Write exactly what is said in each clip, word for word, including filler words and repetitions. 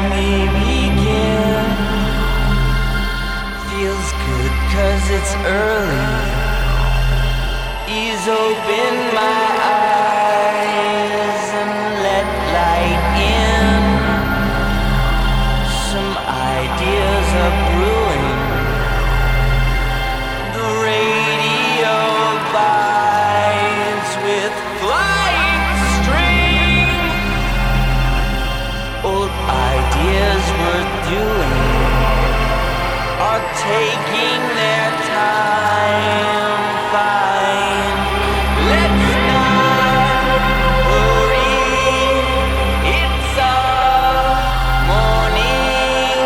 me begin. Feels good 'cause it's early. Ease open my eyes and let light in. Some ideas are brewing. The radio vibes with flight string. Old ideas worth doing are taking their time. Fine, let's not hurry. It's our morning.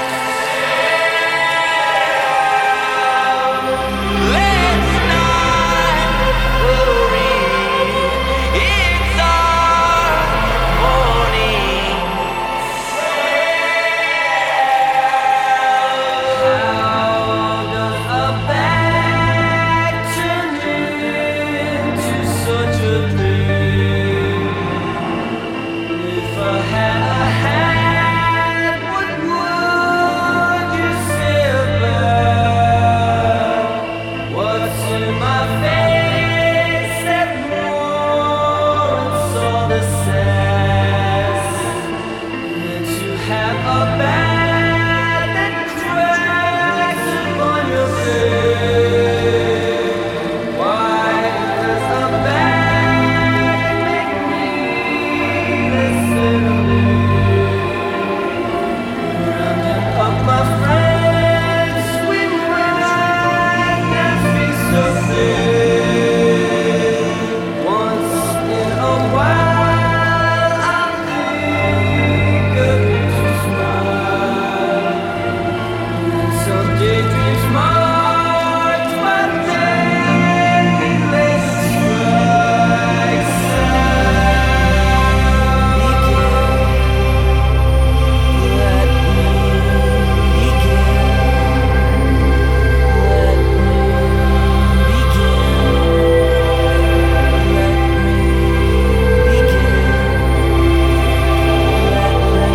Let's not hurry. It's our morning. How does a bag turn into such a thing? If I had a hat, what would you say about what's in my face that warrants all the sass? And to have a bag that cracks upon your face. Why does a bag make me listen? Rounding up my friends, we might not be so thin. Once in a while, I think of you to smile. And some daydreams marked by daily strikes. Let me begin. Let me begin. Let me begin. Let me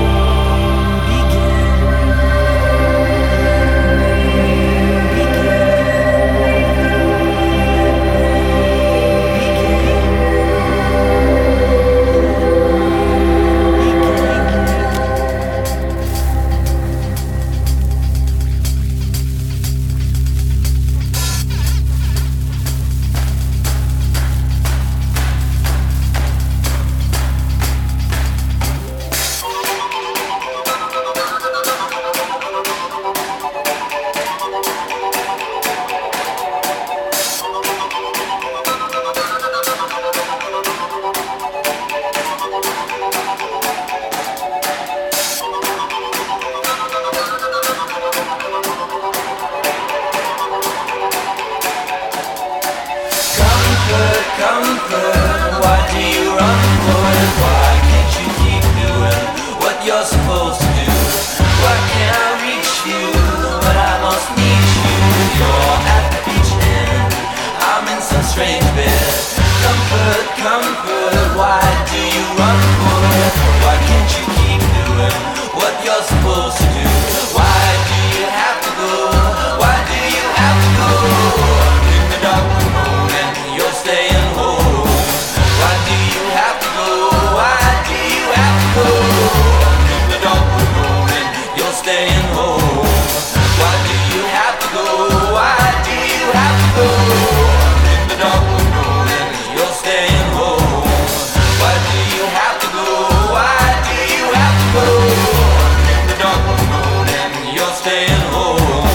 Comfort, comfort, why do you run for it? Why can't you keep doing what you're supposed to do? Why can't I reach you, but I must meet you? You're at the beach end, I'm in some strange bed. Comfort, comfort, why do you run for it? Why can't you keep doing what you're supposed to do? Why do you have to go? Why do you have to go? In the dark one moment, you're staying home. Why do you have to go? Why do you have to go? In the dark one moment, you're staying home. Why do you have to go? Why do you have to go? In the dark one moment, you're staying home. Why do you have to go? Why do you have to go? In the dark one moment, you're staying home.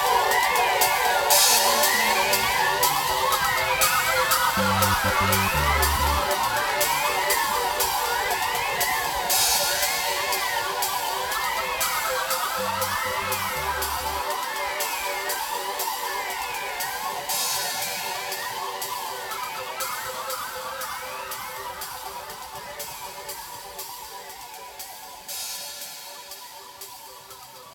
We'll be right back.